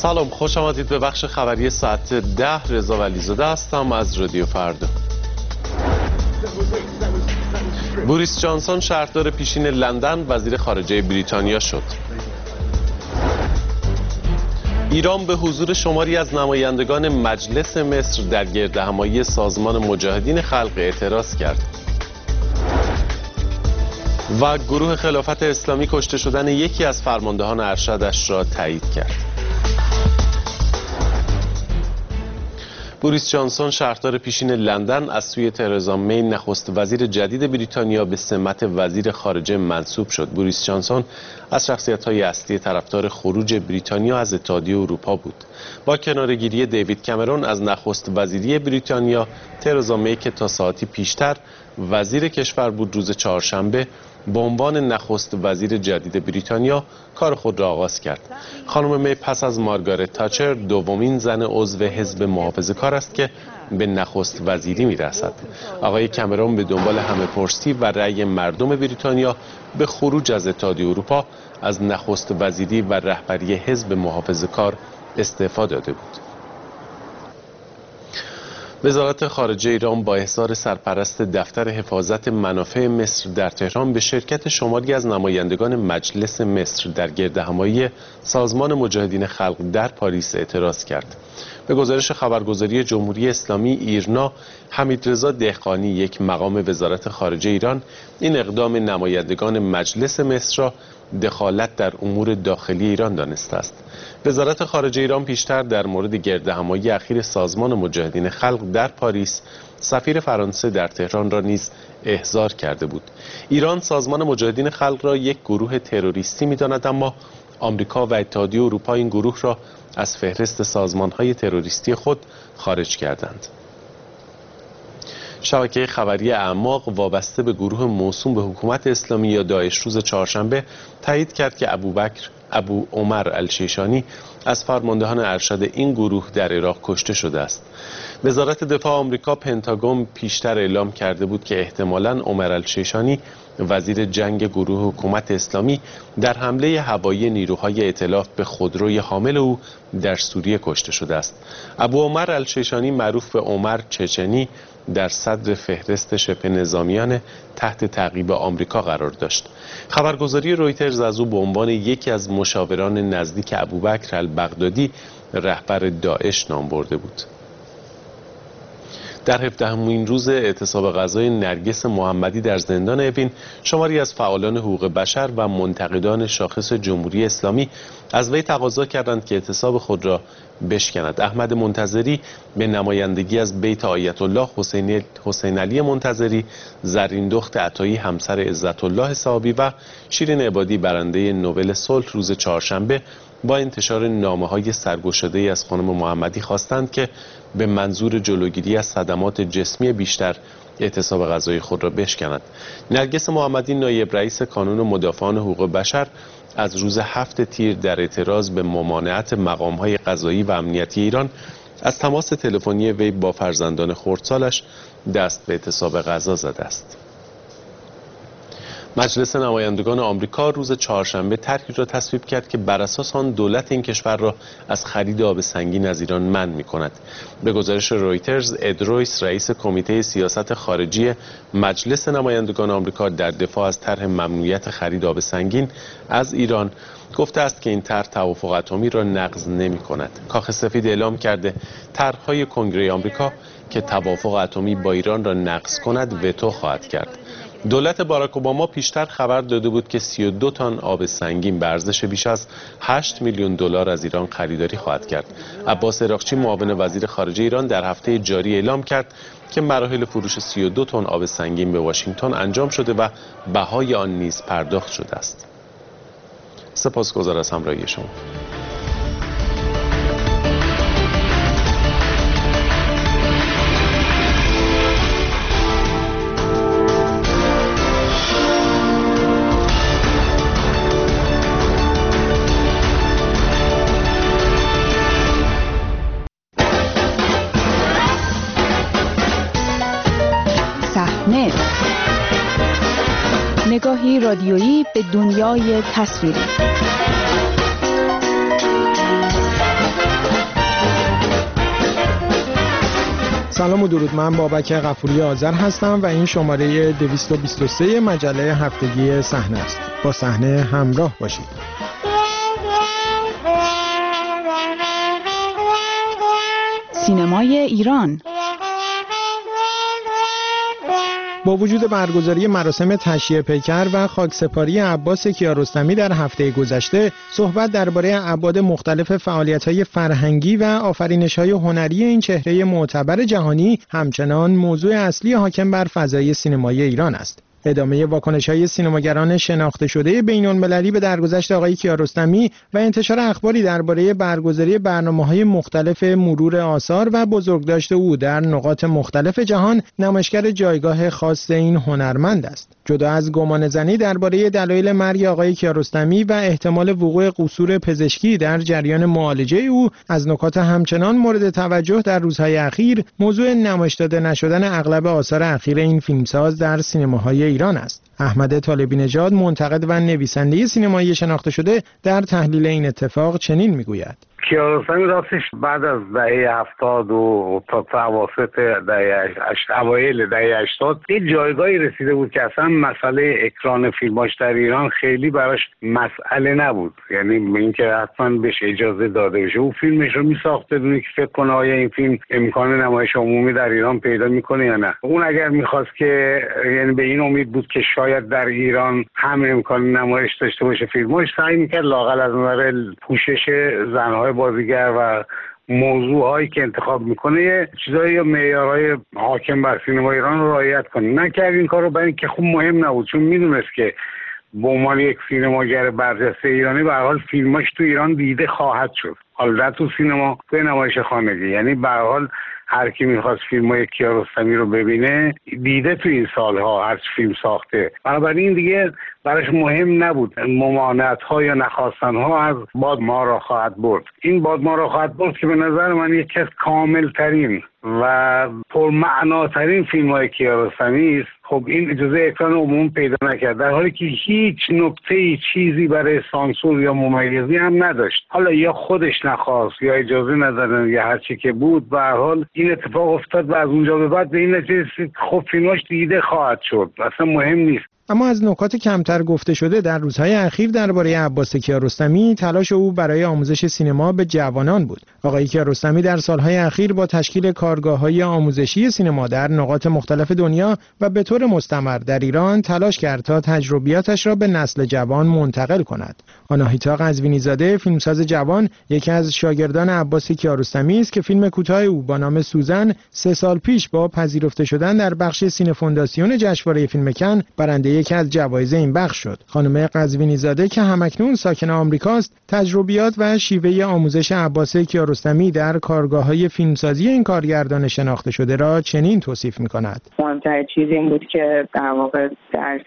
سلام، خوش آمدید به بخش خبری ساعت 10. رضا ولیزاده هستم از رادیو فردا. بوریس جانسون شهردار پیشین لندن وزیر خارجه بریتانیا شد. ایران به حضور شماری از نمایندگان مجلس مصر در گردهمایی سازمان مجاهدین خلق اعتراض کرد. و گروه خلافت اسلامی کشته شدن یکی از فرماندهان ارشدش را تایید کرد. بوریس جانسون شهردار پیشین لندن از سوی ترزا می نخست وزیر جدید بریتانیا به سمت وزیر خارجه منصوب شد. بوریس جانسون از شخصیت‌های اصلی طرفدار خروج بریتانیا از اتحادیه اروپا بود. با کناره‌گیری دیوید کامرون از نخست وزیری بریتانیا، ترزا می که تا ساعتی پیشتر وزیر کشور بود، روز چهارشنبه به عنوان نخست وزیر جدید بریتانیا کار خود را آغاز کرد. خانم می پس از مارگارت تاچر دومین زن عضو حزب محافظه‌کار است که به نخست وزیری می‌رسد. آقای کامرون به دنبال همه‌پرسی و رأی مردم بریتانیا به خروج از اتحادیه اروپا از نخست وزیری و رهبری حزب محافظه‌کار استعفا داده بود. وزارت خارجه ایران با احضار سرپرست دفتر حفاظت منافع مصر در تهران به شرکت شماری از نمایندگان مجلس مصر در گردهمایی سازمان مجاهدین خلق در پاریس اعتراض کرد. به گزارش خبرگزاری جمهوری اسلامی ایرنا، حمیدرضا دهقانی، یک مقام وزارت خارجه ایران، این اقدام نمایندگان مجلس مصر را دخالت در امور داخلی ایران دانسته است. وزارت خارجه ایران پیشتر در مورد گردهمایی اخیر سازمان مجاهدین خلق در پاریس سفیر فرانسه در تهران را نیز احضار کرده بود. ایران سازمان مجاهدین خلق را یک گروه تروریستی می‌داند، اما آمریکا و اتحادیه اروپا این گروه را از فهرست سازمان‌های تروریستی خود خارج کردند. شبکه خبری اعماق وابسته به گروه موسوم به حکومت اسلامی یا داعش روز چهارشنبه تایید کرد که ابو عمر الشیشانی از فرماندهان ارشد این گروه در عراق کشته شده است. وزارت دفاع آمریکا پنتاگون پیشتر اعلام کرده بود که احتمالاً عمر الشیشانی وزیر جنگ گروه حکومت اسلامی در حمله هوایی نیروهای ائتلاف به خودروی حامل او در سوریه کشته شده است. ابو عمر الشیشانی معروف به عمر چچنی در صدر فهرست شبه نظامیان تحت تعقیب آمریکا قرار داشت. خبرگزاری رویترز از او به عنوان یکی از مشاوران نزدیک ابوبکر البغدادی رهبر داعش نام برده بود. در 17مین روز اعتصاب غذای نرگس محمدی در زندان اوین، شماری از فعالان حقوق بشر و منتقدان شاخص جمهوری اسلامی از وی تقاضا کردند که اعتصاب خود را بشکند. احمد منتظری به نمایندگی از بیت آیت الله حسین علی منتظری، زرین دخت عطایی همسر عزت الله صحابی و شیرین عبادی برنده نوبل صلح روز چهارشنبه با انتشار نامه‌های سرگشاده‌ای از خانم محمدی خواستند که به منظور جلوگیری از صدمات جسمی بیشتر اعتصاب غذایی خود را بشکند. نرگس محمدی نایب رئیس کانون مدافعان حقوق بشر از روز 7 تیر در اعتراض به ممانعت مقام‌های قضایی و امنیتی ایران از تماس تلفنی وی با فرزندان خردسالش دست به اعتصاب غذا زده است. مجلس نمایندگان آمریکا روز چهارشنبه طرحی را تصویب کرد که بر اساس آن دولت این کشور را از خرید آب سنگین از ایران منع می‌کند. به گزارش رویترز، اد رویس، رئیس کمیته سیاست خارجی مجلس نمایندگان آمریکا، در دفاع از طرح ممنوعیت خرید آب سنگین از ایران گفته است که این طرح توافق اتمی را نقض نمی‌کند. کاخ سفید اعلام کرده طرح‌های کنگره آمریکا که توافق اتمی با ایران را نقض کند وتو خواهد کرد. دولت باراک اوباما پیشتر خبر داده بود که 32 تن آب سنگین به ارزش بیش از 8 میلیون دلار از ایران خریداری خواهد کرد. عباس عراقچی، معاون وزیر خارجه ایران، در هفته جاری اعلام کرد که مراحل فروش 32 تن آب سنگین به واشنگتن انجام شده و بهای آن نیز پرداخت شده است. سپاسگزار از همراهی شما. نگاهی رادیویی به دنیای تصویری. سلام و درود. من بابک غفوری آذر هستم و این شماره 223 مجله هفتگی صحنه است. با صحنه همراه باشید. سینمای ایران با وجود برگزاری مراسم تشییع پیکر و خاکسپاری عباس کیارستمی در هفته گذشته، صحبت درباره ابعاد مختلف فعالیت‌های فرهنگی و آفرینش‌های هنری این چهره معتبر جهانی همچنان موضوع اصلی حاکم بر فضای سینمای ایران است. ادامه واکنش‌های سینماگران شناخته شده بین‌المللی به درگذشت آقای کیارستمی و انتشار اخباری درباره برگزاری برنامه‌های مختلف مرور آثار و بزرگداشت او در نقاط مختلف جهان نمایشگر جایگاه خاص این هنرمند است. جدا از گمانه‌زنی درباره دلایل مرگ آقای کیارستمی و احتمال وقوع قصور پزشکی در جریان معالجه او، از نکات همچنان مورد توجه در روزهای اخیر موضوع نمایش داده نشدن اغلب آثار اخیر این فیلمساز در سینماهای ایران است. احمد طالبی نژاد، منتقد و نویسنده سینمایی شناخته شده، در تحلیل این اتفاق چنین میگوید: کیارستمی راستش بعد از دهه 70 و تا اواسط اوایل دهه 80 یه جایگاهی رسیده بود که اصلا مسئله اکران فیلماش در ایران خیلی براش مسئله نبود، یعنی به اینکه حتما بهش اجازه داده بشه. او فیلمش رو میساخته بدون که فکر کنه آیا این فیلم امکان نمایش عمومی در ایران پیدا میکنه یا نه. اون اگر میخواست که، یعنی به این امید بود که شاید در ایران هم امکان نمایش داشته باشه فیلماش، سعی میکرد لااقل از نظر پوشش زنهای بازیگر و موضوعهایی که انتخاب میکنه چیزایی یا معیارهای حاکم بر سینما ایران رو رعایت کنه. نکرد این کارو، برای اینکه خوب مهم نبود، چون میدونست که به عنوان یک سینماگر برجسته ایرانی به هر حال فیلماش تو ایران دیده خواهد شد، حالا تو سینما، تو نمایش خانگی. یعنی به هر حال هر کی میخواست فیلمای کیارستمی رو ببینه دیده تو این سالها هر فیلم ساخته، بنابراین دیگه براش مهم نبود ممانعت ها یا نخواستن ها از باد ما را خواهد برد. این باد ما را خواهد برد که به نظر من یکی از کامل ترین و پرمعناترین فیلم های کیارستمی است. خب این اجازه اکران عموم پیدا نکرد، در حالی که هیچ نکته چیزی برای سانسور یا ممیزی هم نداشت. حالا یا خودش نخواست یا اجازه ندادن یا هر چی که بود، به هر حال این اتفاق افتاد و از اونجا به بعد به این نتیجه خب فیلماش دیده خواهد شد، اصلا مهم نیست. اما از نکات کمتر گفته شده در روزهای اخیر درباره عباس کیارستمی، تلاش او برای آموزش سینما به جوانان بود. آقای کیارستمی در سالهای اخیر با تشکیل کارگاه‌های آموزشی سینما در نقاط مختلف دنیا و به طور مستمر در ایران تلاش کرد تا تجربیاتش را به نسل جوان منتقل کند. آناهیتا قزوینی‌زاده، فیلمساز جوان، یکی از شاگردان عباس کیارستمی است که فیلم کوتاه او با نام سوزن 3 سال پیش با پذیرفته شدن در بخش سینه فونداسیون جشنواره فیلم کن برنده یکی از جوایز این بخش شد. خانم قزوینی‌زاده که همکنون ساکن آمریکاست، تجربیات و شیوه آموزش عباس کیارستمی در کارگاه‌های فیلمسازی این کارگردان شناخته شده را چنین توصیف می‌کند: مهمترین چیز این بود که در واقع درس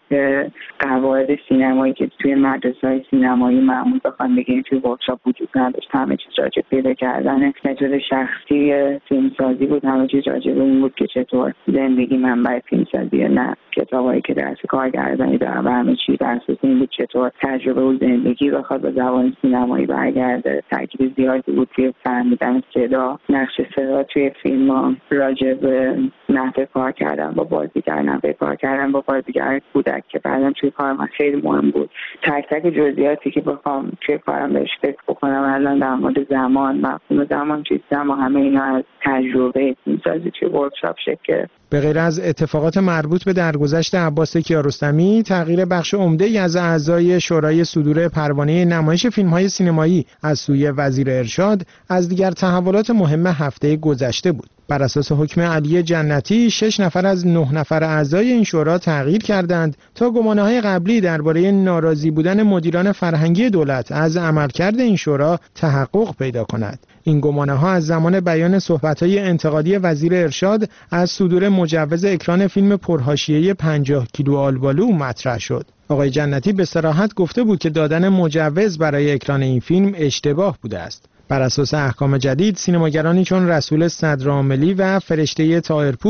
قواعد سینمایی که توی مدرسه‌های سینمایی معمول بخوام بگیم توی ورکشاپ وجود نداشت. همه چیز راجع به پیدا کردن متد شخصی فیلمسازی بود، همه چیز راجع به این بود که چطور زندگی منبع فیلمسازی، نه کتابایی که درس کارگردانی دارن و همه چیز بر اساس این بود چطور تجربه و زندگی بخواد به زبان سینمایی برگرده. تاکید زیادی بود توی فهمیدن صدا، نقش صدا توی فیلم‌ها، راجع به نحوه کار کردن با بازیگر، نحوه کار کردن با بازیگر کودک که بعداً توی کار من خیلی مهم بود. تک تک جزئیاتی که بخوام توی کارم بهش فکر بکنم الان در مورد زمان، مفهوم زمان چیستم و همه اینا از تجربه فیلمسازی توی ورکشاپ شکل. به غیر از اتفاقات مربوط به درگذشت عباس کیارستمی، تغییر بخش عمده‌ای از اعضای شورای صدور پروانه نمایش فیلم‌های سینمایی از سوی وزیر ارشاد از دیگر تحولات مهم هفته گذشته بود. بر اساس حکم علی جنتی 6 نفر از 9 نفر اعضای این شورا تغییر کردند تا گمانه‌های قبلی درباره ناراضی بودن مدیران فرهنگی دولت از عملکرد این شورا تحقق پیدا کند. این گمانه‌ها از زمان بیان صحبت‌های انتقادی وزیر ارشاد از صدور مجوز اکران فیلم پرحاشیه‌ای 50 کیلو آلبالو مطرح شد. آقای جنتی به صراحت گفته بود که دادن مجوز برای اکران این فیلم اشتباه بوده است. بر اساس احکام جدید، سینماگرانی چون رسول صدرعاملی و فرشته طاهرپور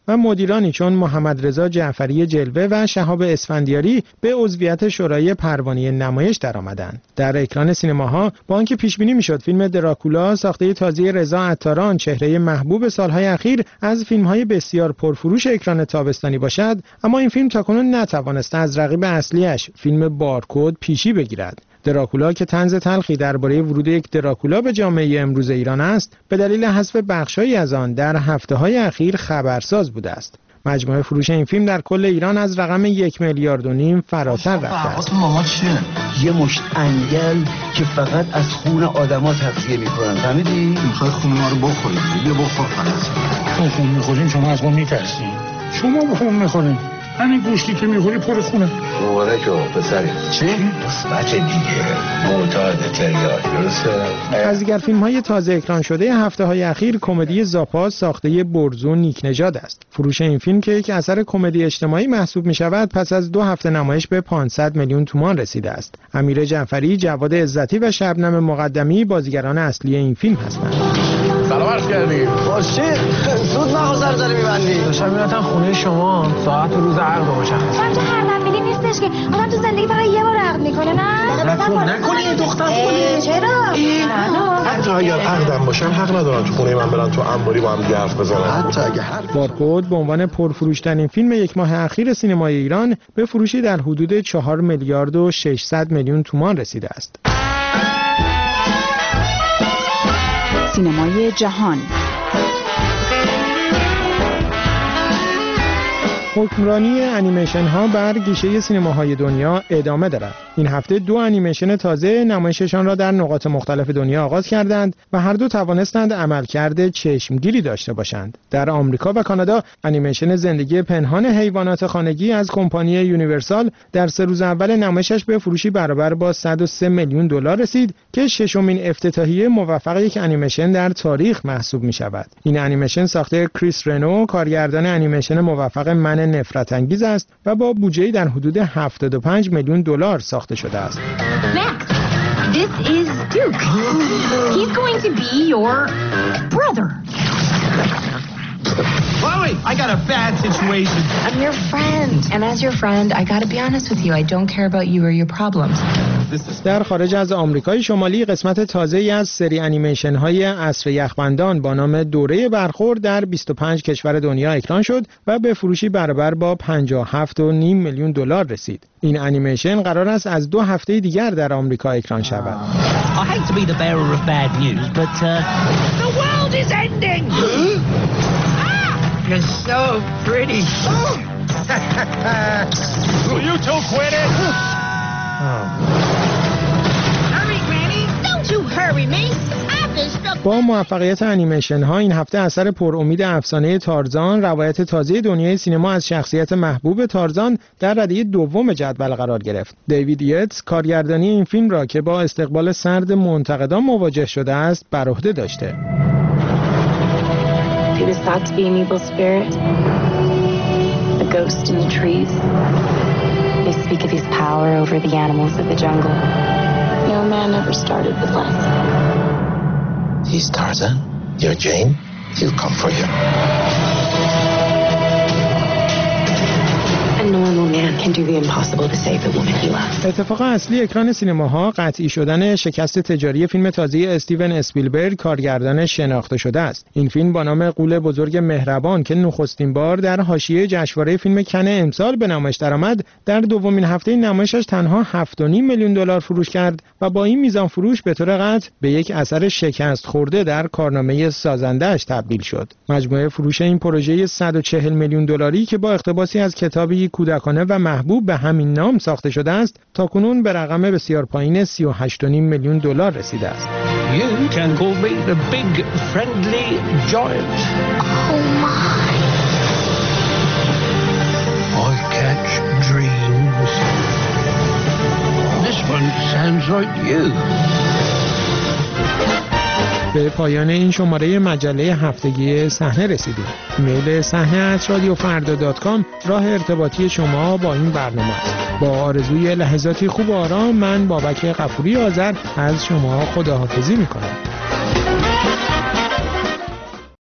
و مدیرانی چون محمد رضا جعفری جلوه و شهاب اسفندیاری به عضویت شورای پروانه نمایش درآمدند. در اکران سینماها با آنکه پیش بینی میشد فیلم دراکولا ساخته تازه رضا عطاران چهره محبوب سالهای اخیر از فیلم‌های بسیار پرفروش اکران تابستانی باشد، اما این فیلم تاکنون نتوانسته از رقیب اصلیش فیلم بارکد پیشی بگیرد. دراکولا که طنز تلخی درباره ورود یک دراکولا به جامعه امروز ایران است، به دلیل حذف بخش‌هایی از آن در هفته‌های اخیر خبرساز بوده است. مجموع فروش این فیلم در کل ایران از رقم 1.5 میلیارد فراتر رفته است. یه مشت انگل که فقط از خون آدما تغذیه می‌کنن. فهمیدی؟ می‌خوای خون ما رو بخوری. بیا بخور فقط. خون می‌خورین شما از خون می‌ترسین. شما خون می‌خورین. همین گوشتی که می‌خوری پر خونه. مبارکه پسری. چی؟ مثبت دیگه. معتاد تریاک. درسته؟ از دیگر فیلم‌های تازه اکران شده هفته‌های اخیر کمدی زاپا ساخته برزو نیک نژاد است. فروش این فیلم که یک اثر کمدی اجتماعی محسوب می‌شود پس از 2 هفته نمایش به 500 میلیون تومان رسیده است. امیر جعفری، جواد عزتی و شبنم مقدمی بازیگران اصلی این فیلم هستند. سلام عرض کردیم. باشه زود مغازه رو داری می‌بندی. داشتم میرفتم خونه شما ساعت و روز عقد مشخص. من تو هر نفیلی نیستش که آدم تو زندگی فقط یه بار عقد میکنه. نه نکنی دختر خونه. چرا؟ حتی اگر عقدم باشن حق ندارن تو خونه من برن تو انباری با هم دیگه حرف بزنن. حتی اگه هر بارکد به عنوان پرفروش‌ترین فیلم یک ماه اخیر سینمای ایران به فروشی در حدود 4 میلیارد و 600 میلیون تومان رسیده است. سینمای جهان. حکمرانی انیمیشن ها بر گیشه سینماهای دنیا ادامه دارد. این هفته 2 انیمیشن تازه نمایششان را در نقاط مختلف دنیا آغاز کردند و هر دو توانستند عملکرد چشمگیری داشته باشند. در آمریکا و کانادا انیمیشن زندگی پنهان حیوانات خانگی از کمپانی یونیورسال در 3 روز اول نمایشش به فروشی برابر با 103 میلیون دلار رسید که ششمین افتتاحیه موفق یک انیمیشن در تاریخ محسوب می شود. این انیمیشن ساخته کریس رنو، کارگردان انیمیشن موفق من نفرت انگیز است و با بودجه‌ای در حدود 75 میلیون دلار ساخته شده است. Max, this is Duke. He's going to be your brother. Chloe, I got a bad situation. I'm your friend. And as your friend, I gotta be honest with you. I don't care about you or your problems. در خارج از آمریکای شمالی قسمت تازه‌ای از سری انیمیشن های عصر یخبندان با نام دوره برخورد در 25 کشور دنیا اکران شد و به فروشی برابر با 57.5 میلیون دلار رسید. این انیمیشن قرار است از 2 هفته دیگر در آمریکا اکران شود. I hate to be the bearer of bad news, but the world is ending. You're so pretty. Will you two quit it? Hurry, Granny. Don't you hurry me. با موفقیت انیمیشن ها این هفته اثر پر امید افسانه تارزان، روایت تازه دنیای سینما از شخصیت محبوب تارزان در رده دوم جدول قرار گرفت. دیوید یتس کارگردانی این فیلم را که با استقبال سرد منتقدان مواجه شده است بر عهده داشته. He was thought to be an evil spirit, a ghost in the trees. They speak of his power over the animals of the jungle. No man ever started with less. He's Tarzan. You're Jane. He'll come for you. A normal man can do the impossible to save the woman he loves. اتفاق اصلی اکران سینماها قطعی شدن شکست تجاری فیلم تازه استیون اسپیلبرگ کارگردان شناخته شده است. این فیلم با نام غول بزرگ مهربان که نخستین بار در حاشیه جشنواره فیلم کن امسال به نمایش درآمد، در دومین هفته نمایشش تنها 7.5 میلیون دلار فروش کرد و با این میزان فروش به طور قطع به یک اثر شکست خورده در کارنامه سازنده‌اش تبدیل شد. مجموع فروش این پروژه 140 میلیون دلاری که با اقتباسی از کتابی کودکانه و محبوب به همین نام ساخته شده است، تاکنون به رقم بسیار پایین 38.5 میلیون دلار رسیده است. You can call me the big friendly giant. Oh my. I catch dreams. This one sounds like you. به پایان این شماره مجله هفتگی صحنه رسیدیم. ایمیل صحنه@radiofarda.com راه ارتباطی شما با این برنامه است. با آرزوی لحظاتی خوب و آرام، من بابک غفوری آذر از شما خداحافظی می‌کنم.